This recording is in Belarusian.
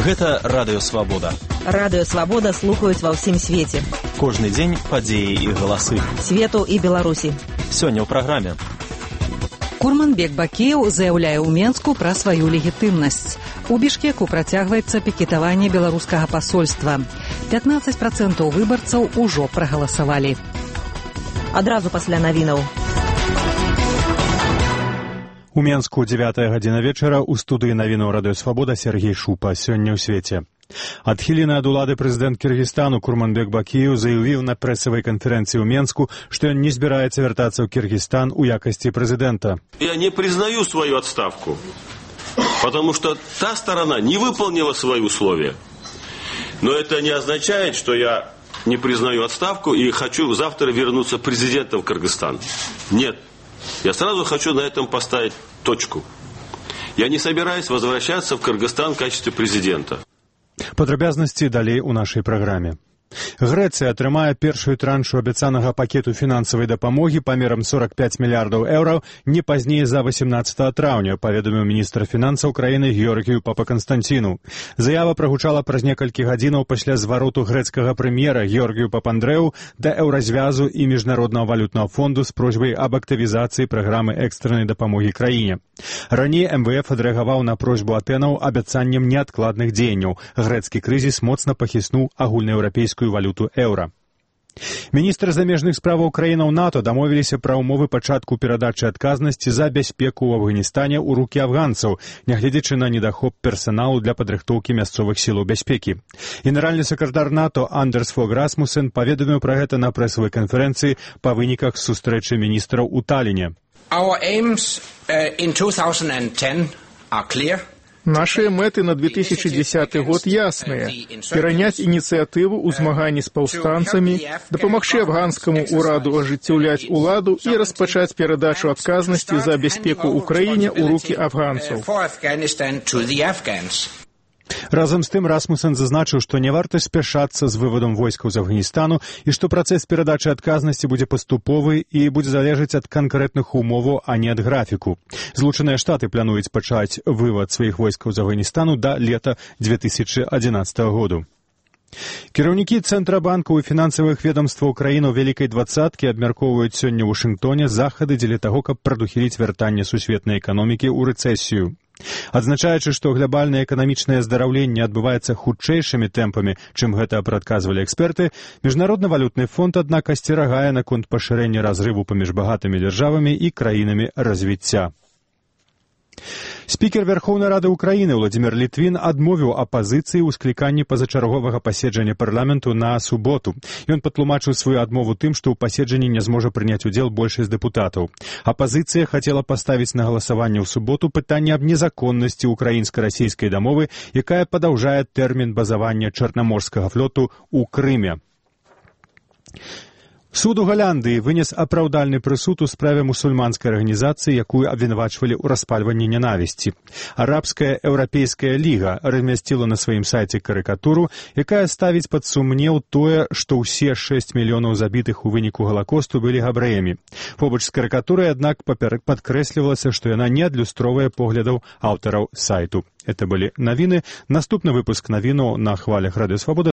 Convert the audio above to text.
Гэта Радыё Свабода. Радыё Свабода слухаюць ва ўсім свеце. Кожны дзень падзеі і галасы. Свету і Беларусі. Сёння ў праграме. Курманбек Бакиев заяўляе ў Менску пра сваю легітымнасць. У Бішкеку працягваецца пікетаванне беларускага пасольства. 15% выбарцаў ужо прагаласавалі. Адразу пасля навінаў. У Менску 9 гадзіна вечара ў студыі навінаў Радыё Свабода Сергей Шупа. Сёння ў свеце. Адхілены ад улады прэзідэнт Кіргізстану Курманбек Бакиев заявіў на прэсавай канферэнцыі ў Менску, што ён не збіраецца вяртацца ў Кіргізстан у якасці прэзідэнта. Я не признаю свою отставку, потому что та сторона не выполнила свои условия. Но это не означает, что я не признаю отставку и хочу завтра вернуться президентом в Кыргызстан. Нет. Я сразу хочу на этом поставить точку. Я не собираюсь возвращаться в Кыргызстан в качестве президента. Падрабязнасці далей у нашай праграме. Грэцыя атрымае першую траншу абяцанага пакету фінансавай дапамогі памерам 45 мільярдаў еўраў не пазней за 18 траўня, паведаміў міністр фінансаў краіны Георгію Папаканстанціну. Заява прагучала праз некалькі гадзінаў пасля звароту грэцкага прэм'ера Георгію Папандрэу да еўразвязу і міжнароднага валютнага фонду з просьбай аб актывізацыі праграмы экстраннай дапамогі краіне. Раней МВФ адрэагаваў на просьбу Атэнаў абяцаннем неадкладных дзеянняў. Грэцкі крызіс моцна пахіснуў агульнаеўрапейскую валюту еўра. Міністр замежных справаў краінаў НАТО дамовіліся пра ўмовы пачатку перадачы адказнасці за бяспеку ў Афганістане ў рукі афганцаў, нягледзячы на недахоп персаналу для падрыхтоўкі мясцовых сілаў бяспекі. Генеральны сакратар НАТО Андерс Фог Расмуссен паведаміў пра гэта на прэсавай канферэнцыі па выніках сустрэчы міністраў у Таллине. Our aims in 2010 are clear. Наши мэты на 2010 год ясныя. Пераняць ініцыятыву ў змаганні з паўстанцамі, дапамагчы афганскаму ўраду ажыццяўляць уладу і распачаць перадачу адказнасці за бяспеку ў краіне ў рукі афганцаў. Разам з тым Расмуссен зазначыў, што не варта спяшацца з вывадам войскаў з Афганістану і што працэс перадачы адказнасці будзе паступовы і будзе залежаць ад канкрэтных умоваў, а не ад графіку. Злучаныя Штаты плануюць пачаць вывад сваіх войскаў з Афганістану да лета 2011 году. Кіраўнікі Цэнтрабанкаў і фінансавых ведомстваў краін у Вялікай двадцаткі абмяркоўваюць сёння ў Вашынгтоне захады дзеля таго, каб прадухіліць вяртанне сусветнай эканомікі ў рэцэсію. Адзначаючы, што глобальнае эканамічнае аздараўленне адбываецца хутчэйшымі тэмпамі, чым гэта прадказвалі эксперты, Міжнародны валютны фонд, аднак, асцерагае наконт пашырэння разрыву паміж багатымі дзяржавамі і краінамі развіцця. Спікер Верхоўнай Рады Украіны Владзімір Літвін адмовіў апазіцыі ў скліканні пазачарговага паседжання парламенту на суботу. Ён патлумачыў сваю адмову тым, што ў паседжанні не зможа прыняць удзел большасць дэпутатаў. Апазіцыя хацела паставіць на галасаванне ў суботу пытанне аб незаконнасці украінска-расійскай дамовы, якая падаўжае тэрмін базавання Чарнаморскага флоту ў Крыме. Суд у Галандыі вынес апраўдальны прысуд у справе мусульманскай арганізацыі, якую абвінавачвалі ў распальванні нянавісці. Арабская еўрапейская ліга размясціла на сваім сайце карыкатуру, якая ставіць пад сумнеў тое, што ўсе 6 мільёнаў забітых у выніку Галакосту былі габрэямі. Побач з карыкатурай, аднак, падкрэслівалася, што яна не адлюстроўвае поглядаў аўтараў сайту. Это былі навіны. Наступны выпуск навінаў на хвалях Радыё Свабода